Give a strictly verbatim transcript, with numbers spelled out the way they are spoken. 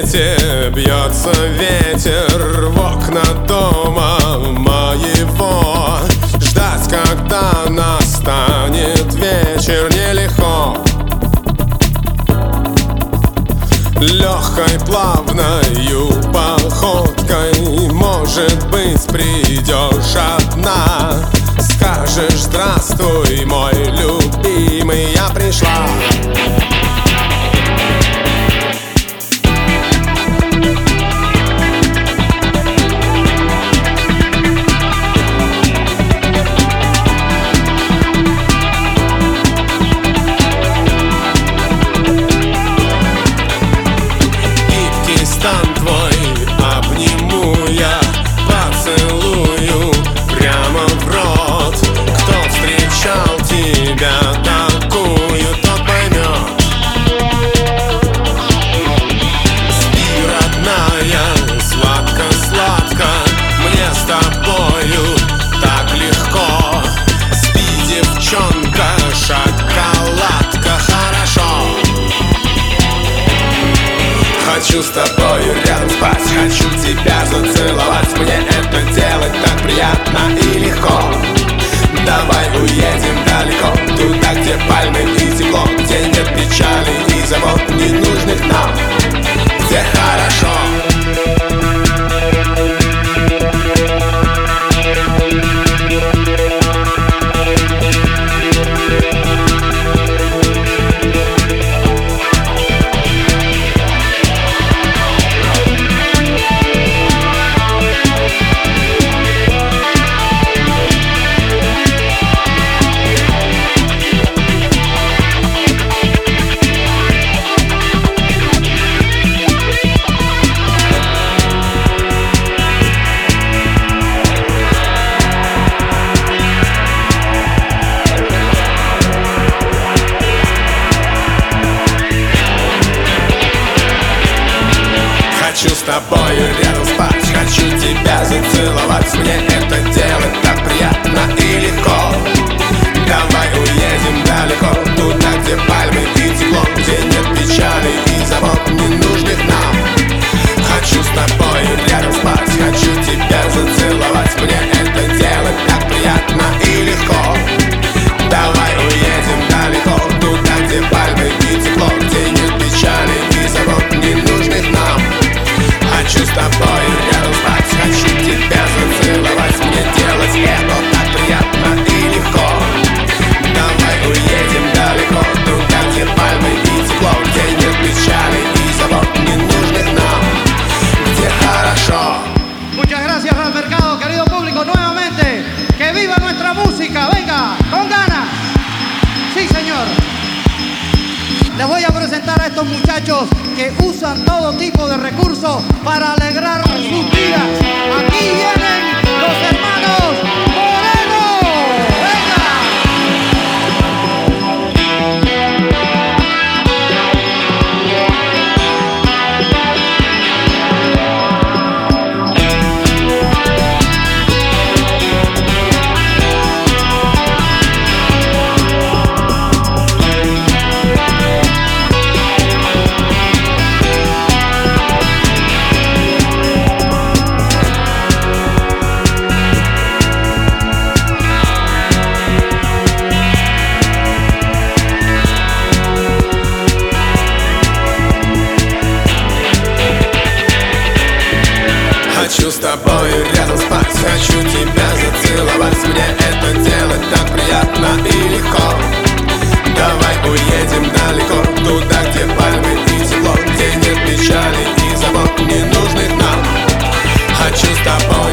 свете бьется ветер в окна дома моего. Ждать, когда настанет вечер, нелегко. Легкой, плавною походкой, может быть, придешь одна. Скажешь: здравствуй, мой любимый, я пришла. Стан твой обниму я, поцелую прямо в рот. Кто встречал тебя такую, тот поймет. Спи, родная, сладко-сладко, мне с тобою так легко. Спи, девчонка, шоколадка, хорошо. Хочу с тобою рядом спать, хочу тебя зацеловать. Мне это делать так приятно и легко. Давай уедем далеко, туда, где пальмы и тепло, где нет печали и забот ненужных нам, где хорошо. Хочу с тобою рядом спать, хочу тебя зацеловать. Мне это делать так приятно и легко. Давай уедем далеко, туда, где пальмы и тепло, где нет печали и забот ненужных нам. Хочу с тобою рядом спать, хочу тебя зацеловать. Мне это делать так приятно и легко. Давай уедем далеко, туда, где пальмы и тепло, где нет печали и забот ненужных нам. Хочу с тобой рядом спать, хочу тебя зацеловать. Мне делать это так приятно и легко. Давай уедем далеко, туда, где пальмы и тепло, где нет печали и забот ненужных нам, где хорошо. Muchas gracias al mercado, querido público, nuevamente. Que viva nuestra música, venga, con ganas. Sí, señor. Les voy a presentar a estos muchachos que usan todo tipo de recursos para alegrar sus vidas. Aquí vienen los hermanos Moreno. ¡Venga! Хочу с тобою рядом спать, хочу тебя зацеловать. Мне это делать так приятно и легко. Давай уедем далеко, туда, где пальмы и тепло, где нет печали и забот ненужных нам. Хочу с тобой